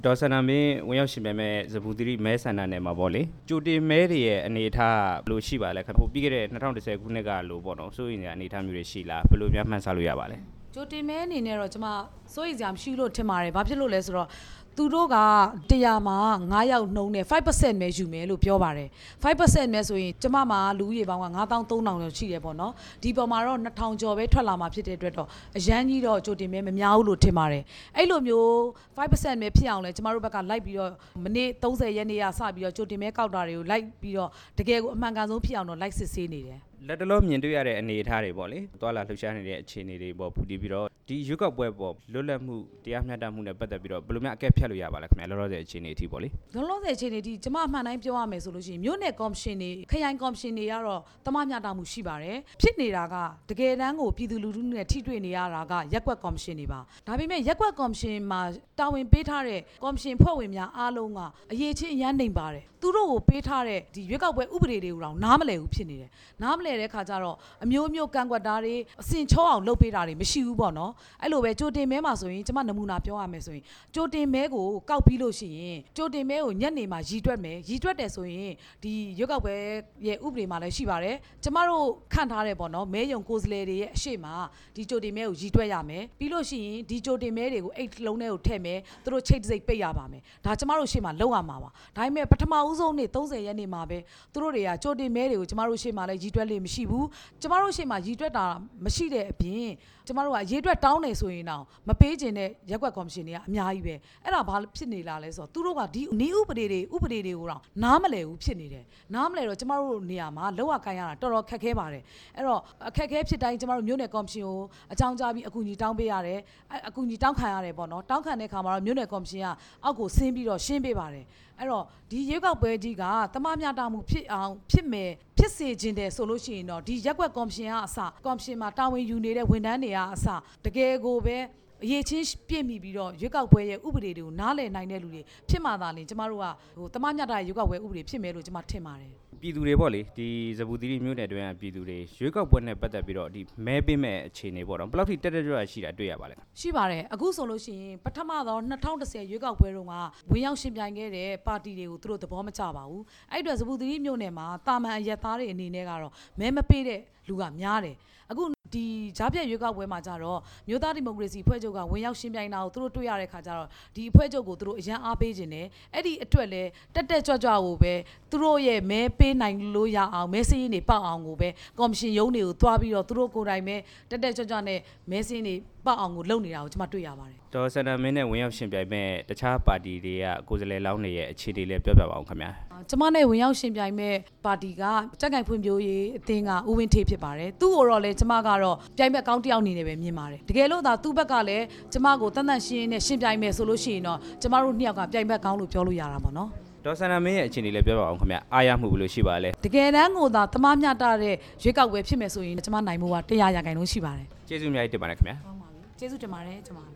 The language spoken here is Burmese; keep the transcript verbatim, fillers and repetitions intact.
ဒေါ်ဆန္ဒမင်းဝင်ရောက်ရှင်ပြမဲ့ဇဘူတိမဲဆန္ဒနယ်မှာပေါ့လေကြိုတင်မဲတွေရဲ့အနေအထားဘယ်လိုရှိပါလဲခင်ဗျပြီးခဲ့တဲ့၂၀၁၀ခုနှစ်ကလို့ပေါ့နော်စိုးရိမ်တဲ့အနေအထားမျိုးတွေရှိလားဘယ်လိုများမှန်းဆလို့ရပါလဲကြိုတင်မဲအနေနဲ့တော့ကျွန်မစိုးရိမ်စရာမရှိလို့ထင်ပါတယ်ဘာဖြစ်လို့လဲဆိုတော့သူတို့ကတရားမှာငါးယောက်နှုံးနဲ့ five percent ပဲယူမယ်လို့ပြောပါတယ် five percent ပဲဆိုရင်ကျမမှာလူဦးရေပေါင်းကငါးသောင်းသုံးထောင်ကျော်ရှိတယ်ပေါ့နော်ဒီပေါ်မှာတော့နှစ်ထောင်ကျော်ပဲထွက်လာမှာဖြစ်တဲ့အတွက်တော့အရန်ကြီးတော့ကြိုတင်မဲမများဘူးလို့ထင်ပါတယ်အဲ့လိုမျိုး five percent ပဲဖြစ်အောင်လဲကျမတို့ဘက်ကလိုက်ပြီးတော့မနေ့သုံးဆယ်ရက်နေ့ကစပြီးတော့ကြိုတင်မဲကောက်တာတွေကိုလိုက်ပြီးတော့တကယ်ကိုအမှန်ကန်ဆုံးဖြစ်အောင်တော့လိုက်စစ်ဆေးနေတယ်လက်တလုံးမြင်တွေ့ရတဲ့အနေအထားတွေပေါ့လေတွာလာလှုပ်ရှားနေတဲ့အခြေအနေတွေပေါ့ပူတည်ပြီးတော့ဒီရွေးကောက်ပွဲပေါ့လွတ်လပ်မှုတရားမျှတမှုနဲ့ပတ်သက်ပြီးတော့ဘယ်လိုများအကဲဖြတ်လို့ရပါလဲခင်ဗျာလောလောဆယ်အခြေအနေအထိပေါ့လေလောလောဆယ်အခြေအနေအထိကျမအမှန်တိုင်းပြောရမယ်ဆိုလို့ရှိရင်မြို့နယ်ကော်မရှင်တွေခရိုင်ကော်မရှင်တွေကတော့တမမျှတမှုရှိပါတယ်ဖြစ်နေတာကတကယ်တမ်းကိုပြည်သူလူထုနဲ့ထိတွေ့နေရတာကရက်ကွက်ကော်မရှင်တွေပါဒါပေမဲ့ရက်ကွက်ကော်မရှင်မှာတာဝန်ပေးထားတဲ့ကော်မရှင်ဖွဲ့ဝင်များအားလုံးကအရေးချင်းအရန်နေပါတယ်သူတို့ကိုပေးထားတဲ့ဒီရွေးကောက်ပွဲဥပဒေတွေကိုတော့နားမလည်ဘူးဖြစ်နေတယ်နားမလည်တဲ့ခါကျတော့အမျိုးမျိုးကန့်ကွက်တာတွေအစင်ချောအောင်လုပ်ပေးတာတွေမရှိဘူးပေါ့နော်အဲ့လိုပဲကြိုတင်မဲမှာဆိုရင်ကျမနမူနာပြောရမယ်ဆိုရင်ကြိုတင်မဲကိုကောက်ပြီးလို့ရှိရင်ကြိုတင်မဲကိုညက်နေမှာရည်တွက်မယ်ရည်တွက်တယ်ဆိုရင်ဒီရွေးကောက်ပွဲရဲ့ဥပဒေမှာလည်းရှိပါတယ်ကျမတို့ခန့်ထားတယ်ပေါ့နော်မဲယုံကိုယ်စားလှယ်တွေရဲ့အရှိမဒီကြိုတင်မဲကိုရည်တွက်ရမယ်ပြီးလို့ရှိရင်ဒီကြိုတင်မဲတွေကိုအိတ်လုံးထဲကိုထည့်မယ်သူတို့ချိတ်စိတ်ပိတ်ရပါမယ်ဒါကျမတို့ရှေ့မှာလောက်ရမှာပါဒါပေမဲ့ပထမဦးဆုံးနေ့သုံးဆယ်ရက်နေ့မှာပဲသူတို့တွေကကြိုတင်မဲတွေကိုကျမတို့ရှေ့မှာလည်းရည်တွက်လို့မရှိဘူးကျမတို့ရှေ့မှာရည်တွက်တာမရှိတဲ့အပြင်ကျမတို့ကရည်တွက်တောင်းနေဆိုရင်တော့မပေးခြင်းတဲ့ရက်ကွက်ကော်မရှင်တွေကအများကြီးပဲအဲ့ဒါဘာဖြစ်နေလာလဲဆိုတော့သူတို့ကဒီနီးဥပဒေတွေဥပဒေတွေကိုတော့နားမလည်ဘူးဖြစ်နေတယ်နားမလည်တော့ကျမတို့နေရာမှာလောက်ရကိုင်းရတာတော်တော်ခက်ခဲပါတယ်အဲ့တော့အခက်ခဲဖြစ်တိုင်းကျမတို့မြို့နယ်ကော်မရှင်ကိုအကြောင်းကြားပြီးအကူအညီတောင်းပေးရတယ်အကူအညီတောင်းခံရတယ်ပေါ့နော်တောင်းခံတဲ့ခါမှာတော့မြို့နယ်ကော်မရှင်ကအောက်ကိုဆင်းပြီးတော့ရှင်းပေးပါတယ်အဲ့တော့ဒီရွေးကောက်ပွဲကြီးကတမမျှတမှုဖြစ်အောင်ဖြစ်မယ်ဖြစ်စေခြင်းတယ်ဆိုလို့ရှိရင်တော့ဒီရက်ကွက်ကော်မရှင်ကအစကော်မရှင်မှာတာဝန်ယူနေတဲ့ဝန်ထမ်းတွေကအစတကယ်ကိုပဲအရေးချင်းပြည့်မိပြီးတော့ရွေးကောက်ပွဲရဲ့ဥပဒေတွေကိုနားလည်နိုင်တဲ့လူတွေဖြစ်မှသာလျှင်ကျမတို့ကဟိုတမမျှတတဲ့ရွေးကောက်ပွဲဥပဒေဖြစ်မယ်လို့ကျမထင်ပါတယ်ပြည်သူတွေပေါ့လေဒီဇဘူတိမြို့နယ်တွင်ကပြည်သူတွေရွေးကောက်ပွဲနဲ့ပတ်သက်ပြီးတော့ဒီမဲပေးမဲ့အခြေအနေပေါ့တော့ဘယ်လောက်ထိတက်တက်ကြွရှိတာတွေ့ရပါလဲရှိပါတယ်အခုဆိုလို့ရှိရင်ပထမတော့၂၀၁၀ရွေးကောက်ပွဲတုန်းကဝင်ရောက်ရှင်ပြိုင်ခဲ့တဲ့ပါတီတွေကိုသူတို့သဘောမကျပါဘူးအဲ့အတွက်ဇဘူတိမြို့နယ်မှာတာမန်အရက်သားတွေအနေနဲ့ကတော့မဲမပေးတဲ့လူကများတယ်အခုဒီဂျားပြက်ရွေးကောက်ပွဲမှာကြတော့မြို့သားဒီမိုကရေစီအဖွဲ့ချုပ်ကဝင်ရောက်ရှင်ပြိုင်တာကိုသူတို့တွေ့ရတဲ့ခါကျတော့ဒီအဖွဲ့ချုပ်ကိုသူတို့အရန်အားပေးခြင်းနဲ့အဲ့ဒီအတွက်လဲတက်တက်ကြွကြွကိုပဲသူတို့ရဲ့မဲပေးနိုင်လို့ရအောင်မဲစင်းတွေပေါက်အောင်ကိုပဲကော်မရှင်ရုံးတွေကိုတွားပြီးတော့သူတို့ကိုယ်တိုင်ပဲတက်တက်ကြွကြွနဲ့မဲစင်းတွေပေါက်အောင်ကိုလုပ်နေတာကိုကျွန်မတွေ့ရပါတယ်ဒေါ်စန္ဒမင်းနဲ့ဝင်ရောက်ရှင်ပြိုင်မဲ့တခြားပါတီတွေကကိုယ်စားလှယ်လောင်းတွေရဲ့အခြေအနေလေးပြောပြပါအောင်ခင်ဗျာကျမနဲ့ဝင်ရောက်ရှင်ပြိုင်မဲ့ပါတီကကြက်ကင်ဖွံ့ဖြိုးရေးအသင်းကဦးဝင်းထေးဖြစ်ပါတယ်သူ့ကိုတော့လေကျမကတော့ပြိုင်မဲ့ကောင်းတယောက်အနေနဲ့ပဲမြင်ပါတယ်တကယ်လို့သာသူ့ဘက်ကလည်းကျမကိုတန်တန်ရှင်းနဲ့ရှင်ပြိုင်မဲ့ဆိုလို့ရှိရင်တော့ကျမတို့နှစ်ယောက်ကပြိုင်မဲ့ကောင်းလို့ပြောလို့ရတာပေါ့နော်ဒေါ်စန္ဒမင်းရဲ့အခြေအနေလေးပြောပြပါအောင်ခင်ဗျအားရမှုဘယ်လိုရှိပါလဲတကယ်တမ်းကိုသာတမမျှတတဲ့ရွေးကောက်ပွဲဖြစ်မယ်ဆိုရင်ကျမနိုင်မှုကတရားရာခိုင်နှုန်းရှိပါတယ်ကျေးဇူးအများကြီးတင်ပါတယ်ခင်ဗျာဟုတ်ပါပြီကျေးဇူးတင်ပါတယ်ကျမ